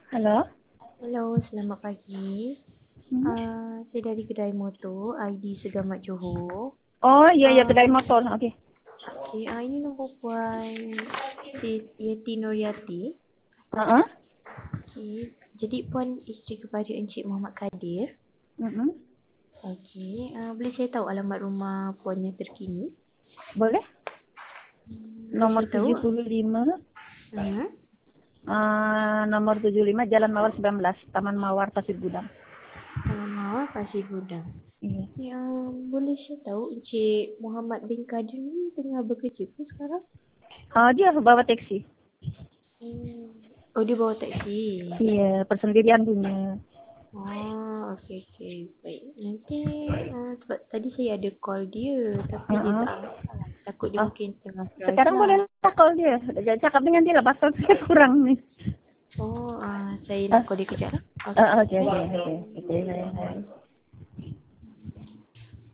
Halo? Hello, selamat pagi. Hmm? Saya dari kedai motor, ID Segamat Johor. Oh, iya, iya, kedai Uh, motor. Oke. ini nombor puan Yeti Nuryati. Heeh. Okay. Jadi puan isteri kepada Encik Muhammad Kadir. Mm-mm. Boleh saya tahu alamat rumah puan yang terkini? Boleh? Boleh Nomor saya tahu? 75. Hmm? Nomor 75 Jalan Mawar 19, Taman Mawar, Pasir Gudang. Mawar Pasir Gudang. Iya. Boleh saya tahu Encik Muhammad bin Kadir ni tengah bekerja pun sekarang? Dia bawa taksi. Oh, dia bawa taksi. Iya, persendirian punya. Okey. Baik. Nanti sebab tadi saya ada call dia tapi dia Heeh. tak angkat. Takut dia Oh, mungkin tengah drive sekarang boleh lah. lah call dia. Cakap dengan dia lah, pasal saya kurang nih. Saya nak Ah, call dia kejap lah. oke, Okey. oke, Baik. oke. Oke,